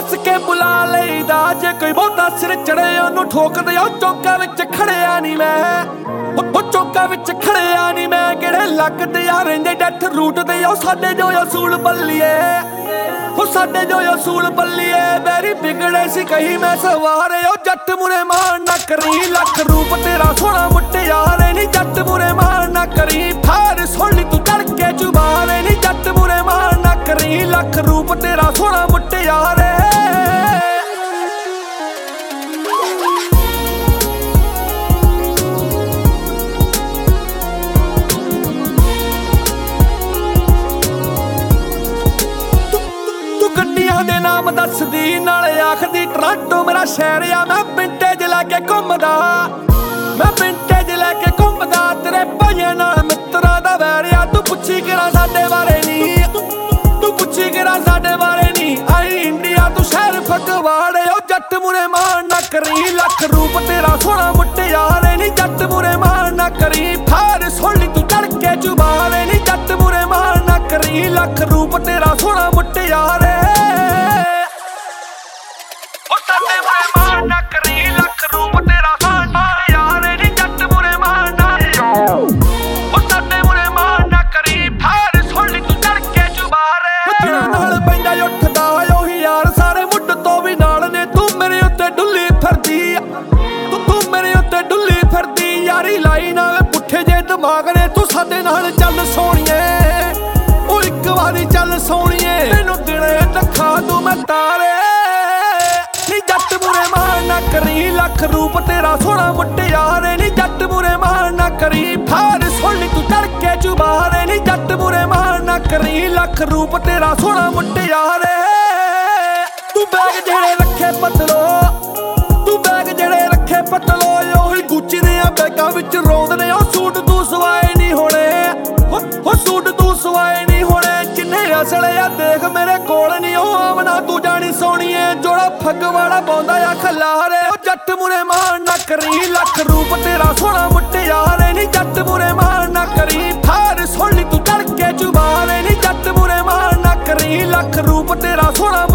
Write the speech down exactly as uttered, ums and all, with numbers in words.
हस के बुला लईदा जे कोई बहुता सिर चढ़े ओनू ठोक दे। चौका विच खड़िया नी मैं, ओ चौका विच खड़िया नी मैं। किहड़े लगदे आ रहिंदे डैथ रूट दे ओ साडे जो असूल बल्लीए, ओ साडे जो असूल बल्लीए। बैरी बिगड़े सी कही मैं सवारे ओ जट मुरे मान ना करी। लख रूप तेरा सोहना मुटियारे नी जट मुरे मान ना करी। फार सुन ली तू तड़के जुबारे नी जट मुरे मान ना करी। लख रूप तेरा सोहना मुटियारे। दे नाम दसदी नाले आखदी टोरंटो मेरा शहर आ। मैं विंटेज लैके घुमदा, मैं विंटेज लैके घुमदा। तेरे भाइयां नाल मित्तरां दा वैर आ। तू पुछी करा साडे बारे नी, तू पुछी करा साडे बारे नी। आई इंडिया तू शहर फगवाड़े ओ जट मुरे मान ना करी। लख रूप तेरा सोहना मुटियारे नी जट मुरे मान ना करी। फार सुन ली तू तड़के जुबारे नी जट मुरे मान ना करी। लख रूप तेरा सोहना मुटियारे। ना करी लख रूप तेरा सोहना मुटियारे नी जट मुरे मान ना ओ साडे मुरे मान ना करी। फार सुन ली तू तड़के जुबारे। तेरे नाल पैंदा उठदा ओही यार सारे मुੱਢ ਤੋਂ ਵੀ ਨਾਲ ने। तू मेरे उत्ते डुल्ली फिरदी, तू तू मेरे उत्ते डुल्ली फिरदी। यारी लाई नाल पुੱਠੇ जे दिमाग ने। तू साडे नाल चल सोहणीए ओ इक वारी चल सोहणीए। मैनू दिने दिखा तू मैं तारे जट मुरे मान ना करी। लख रूप तेरा सोहना मुटियारे नी जट मुरे मान ना करी। फार सुन ली तू तड़के जुबारे नी जट मुरे मान ना करी। लख रूप तेरा सोहना मुटियारे। तू बैग जेड़े रखे पतलो, तू बैग जेड़े रखे पतलो। ओही गुच्ची दे बैगां विच रोंदने ओ सूट तू सवाए नी होणे। ओ सूट तू सवाए नी होणे। किन्ने असले आ देख मेरे कोल नी ओ आमना तू जानी सोहणीए। जोड़ा फगवाड़ा पाउंदा आ खलारे ओ जट मुरे मान ना करी। लख रूप तेरा सोहना मुटियारे नी जट मुरे मान ना करी। फार सुन ली तू तड़के जुबारे नी जट मुरे मान ना करी। लख रूप तेरा सोहना